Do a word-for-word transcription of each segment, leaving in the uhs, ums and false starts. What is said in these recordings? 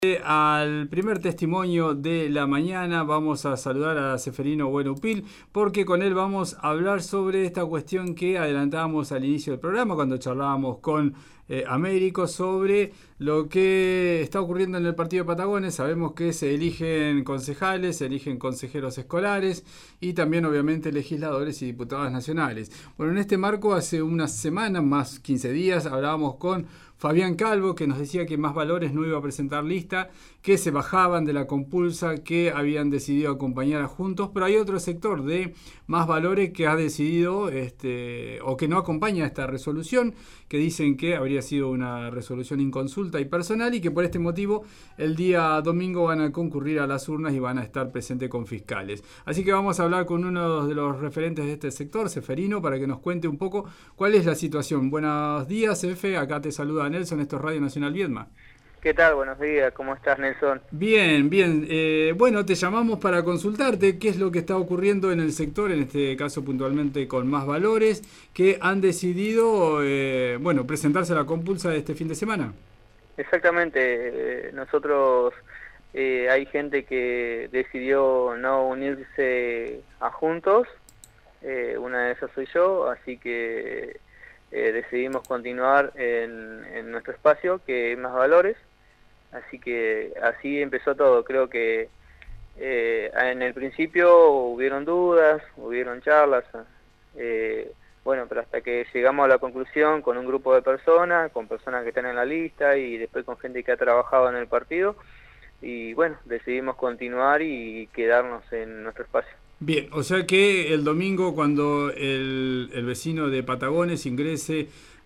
Al primer testimonio de la mañana vamos a saludar a Seferino Buenupil porque con él vamos a hablar sobre esta cuestión que adelantábamos al inicio del programa cuando charlábamos con eh, Américo sobre lo que está ocurriendo en el partido de Patagones. Sabemos que se eligen concejales, se eligen consejeros escolares y también obviamente legisladores y diputados nacionales. Bueno, en este marco hace unas semanas, más quince días, hablábamos con Fabián Calvo, que nos decía que Más Valores no iba a presentar lista, que se bajaban de la compulsa, que habían decidido acompañar a Juntos, pero hay otro sector de Más Valores que ha decidido, este, o que no acompaña esta resolución, que dicen que habría sido una resolución inconsulta y personal y que por este motivo el día domingo van a concurrir a las urnas y van a estar presentes con fiscales. Así que vamos a hablar con uno de los referentes de este sector, Seferino, para que nos cuente un poco cuál es la situación. Buenos días, Sefe, acá te saluda Nelson, esto es Radio Nacional Viedma. ¿Qué tal? Buenos días, ¿cómo estás, Nelson? Bien, bien. Eh, bueno, te llamamos para consultarte qué es lo que está ocurriendo en el sector, en este caso puntualmente con Más Valores, que han decidido, eh, bueno, presentarse a la compulsa de este fin de semana. Exactamente. Eh, nosotros, eh, hay gente que decidió no unirse a Juntos, eh, una de esas soy yo, así que eh, decidimos continuar en, en nuestro espacio, que es Más Valores. Así que así empezó todo. Creo que eh, en el principio hubieron dudas, hubieron charlas, eh, bueno, pero hasta que llegamos a la conclusión con un grupo de personas, con personas que están en la lista y después con gente que ha trabajado en el partido, y bueno, decidimos continuar y quedarnos en nuestro espacio. Bien, o sea que el domingo cuando el, el vecino de Patagones ingrese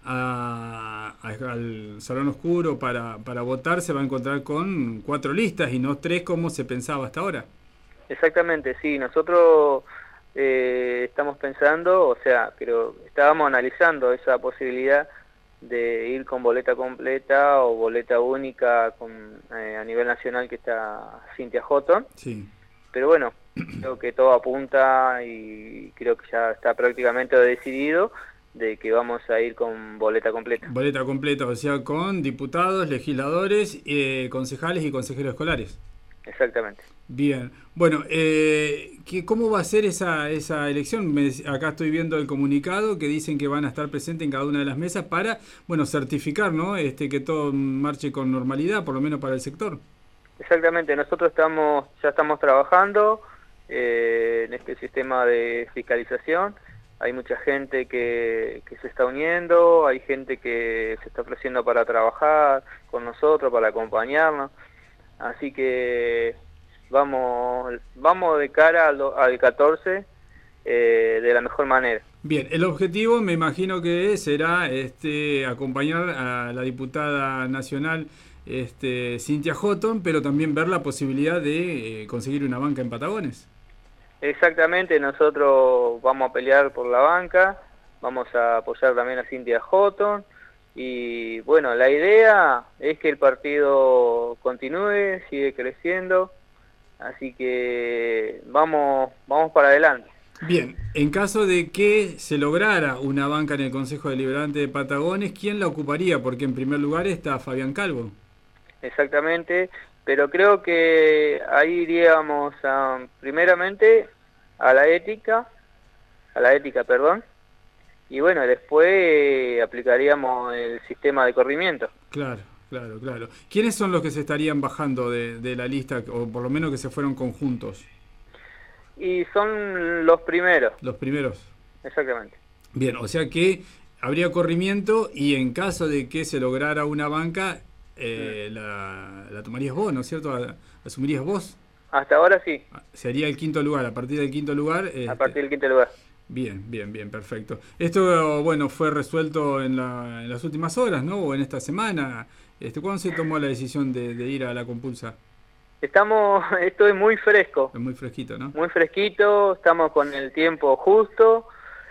A, a, al Salón Oscuro para, para votar, se va a encontrar con cuatro listas y no tres como se pensaba hasta ahora. Exactamente, sí, nosotros eh, estamos pensando, o sea, pero estábamos analizando esa posibilidad de ir con boleta completa o boleta única con, eh, a nivel nacional, que está Cynthia Houghton. Sí. Pero bueno, creo que todo apunta y creo que ya está prácticamente decidido de que vamos a ir con boleta completa. Boleta completa, o sea, con diputados, legisladores, eh, concejales y consejeros escolares. Exactamente. Bien. Bueno, eh, ¿qué, ¿cómo va a ser esa, esa elección? Me, acá estoy viendo el comunicado que dicen que van a estar presentes en cada una de las mesas para, bueno, certificar, ¿no? Este, que todo marche con normalidad, por lo menos para el sector. Exactamente. Nosotros estamos ya estamos trabajando eh, en este sistema de fiscalización. Hay mucha gente que, que se está uniendo, hay gente que se está ofreciendo para trabajar con nosotros, para acompañarnos. Así que vamos vamos de cara al, al catorce eh, de la mejor manera. Bien, el objetivo me imagino que será este acompañar a la diputada nacional este, Cynthia Houghton, pero también ver la posibilidad de eh, conseguir una banca en Patagones. Exactamente, nosotros vamos a pelear por la banca, vamos a apoyar también a Cynthia Houghton y bueno, la idea es que el partido continúe, sigue creciendo, así que vamos, vamos para adelante. Bien, en caso de que se lograra una banca en el Consejo Deliberante de Patagones, ¿quién la ocuparía? Porque en primer lugar está Fabián Calvo. Exactamente, pero creo que ahí iríamos a, primeramente a la ética, a la ética, perdón, y bueno, después eh, aplicaríamos el sistema de corrimiento. Claro, claro, claro. ¿Quiénes son los que se estarían bajando de, de la lista, o por lo menos que se fueron conjuntos? Y son los primeros. Los primeros. Exactamente. Bien, o sea que habría corrimiento y en caso de que se lograra una banca, eh, la, la tomarías vos, ¿no es cierto? ¿Asumirías vos? Hasta ahora sí. Sería el quinto lugar, a partir del quinto lugar. Este... A partir del quinto lugar. Bien, bien, bien, perfecto. Esto, bueno, fue resuelto en, la, en las últimas horas, ¿no? O en esta semana. Este, ¿Cuándo se tomó la decisión de, de ir a la compulsa? Estamos, esto es muy fresco. Es muy fresquito, ¿no? Muy fresquito, estamos con el tiempo justo,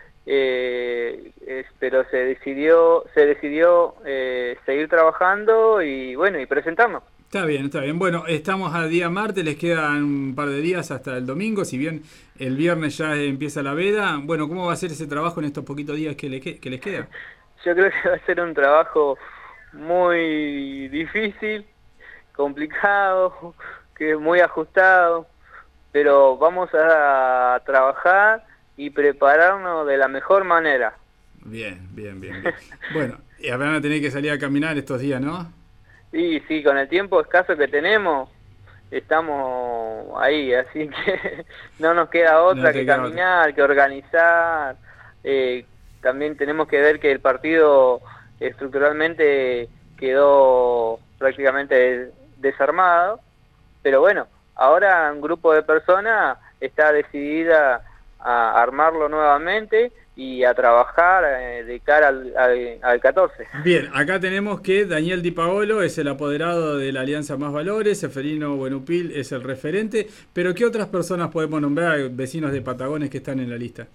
eh, es, pero se decidió, se decidió eh, seguir trabajando y bueno, y presentarnos. Está bien, está bien. Bueno, estamos a día martes, les quedan un par de días hasta el domingo, si bien el viernes ya empieza la veda. Bueno, ¿cómo va a ser ese trabajo en estos poquitos días que, le, que les queda? Yo creo que va a ser un trabajo muy difícil, complicado, que es muy ajustado, pero vamos a trabajar y prepararnos de la mejor manera. Bien, bien, bien, bien. Bueno, y van a tener que salir a caminar estos días, ¿no? Y sí, con el tiempo escaso que tenemos, estamos ahí, así que no nos queda otra No te que queda caminar, que organizar. Eh, también tenemos que ver que el partido estructuralmente quedó prácticamente desarmado, pero bueno, ahora un grupo de personas está decidida a armarlo nuevamente y a trabajar eh, de cara al, al, al catorce. Bien, acá tenemos que Daniel Di Paolo es el apoderado de la Alianza Más Valores, Seferino Buenupil es el referente, pero ¿qué otras personas podemos nombrar, vecinos de Patagones que están en la lista?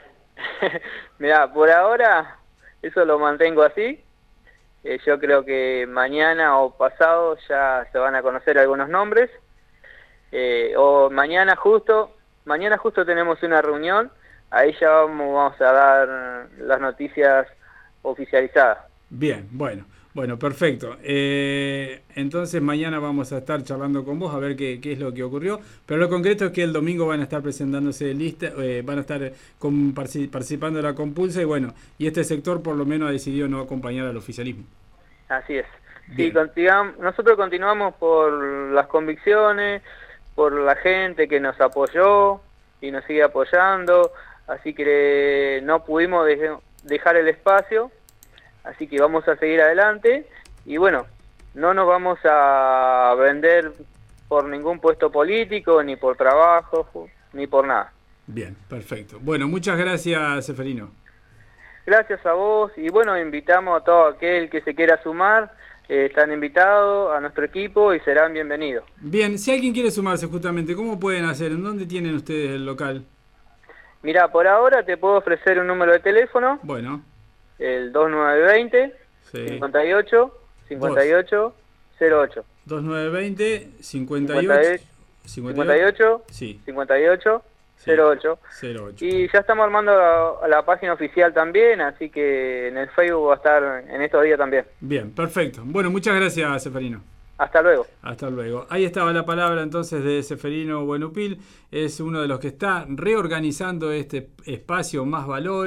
Mirá, por ahora eso lo mantengo así. Eh, yo creo que mañana o pasado ya se van a conocer algunos nombres. Eh, o mañana justo, mañana justo tenemos una reunión. Ahí ya vamos, vamos a dar las noticias oficializadas. Bien, bueno, bueno, perfecto. Eh, entonces mañana vamos a estar charlando con vos a ver qué, qué es lo que ocurrió. Pero lo concreto es que el domingo van a estar presentándose lista, eh, van a estar con, participando de la compulsa y bueno, y este sector por lo menos ha decidido no acompañar al oficialismo. Así es. Bien. Sí, continuamos, nosotros continuamos por las convicciones, por la gente que nos apoyó y nos sigue apoyando. Así que no pudimos de dejar el espacio, así que vamos a seguir adelante y bueno, no nos vamos a vender por ningún puesto político, ni por trabajo, ni por nada. Bien, perfecto. Bueno, muchas gracias, Seferino. Gracias a vos y bueno, invitamos a todo aquel que se quiera sumar, eh, están invitados a nuestro equipo y serán bienvenidos. Bien, si alguien quiere sumarse justamente, ¿cómo pueden hacer? ¿En dónde tienen ustedes el local? Mira, por ahora te puedo ofrecer un número de teléfono. Bueno. El dos nueve dos cero, Sí. cincuenta y ocho, cincuenta y ocho, cero ocho. dos nueve dos cero, cincuenta y cincuenta y ocho, cincuenta y ocho, sí. cincuenta y ocho, cero ocho. cero ocho. Y ya estamos armando la, la página oficial también, así que en el Facebook va a estar en estos días también. Bien, perfecto. Bueno, muchas gracias, Seferino. Hasta luego. Hasta luego. Ahí estaba la palabra entonces de Seferino Buenupil. Es uno de los que está reorganizando este espacio Más Valor.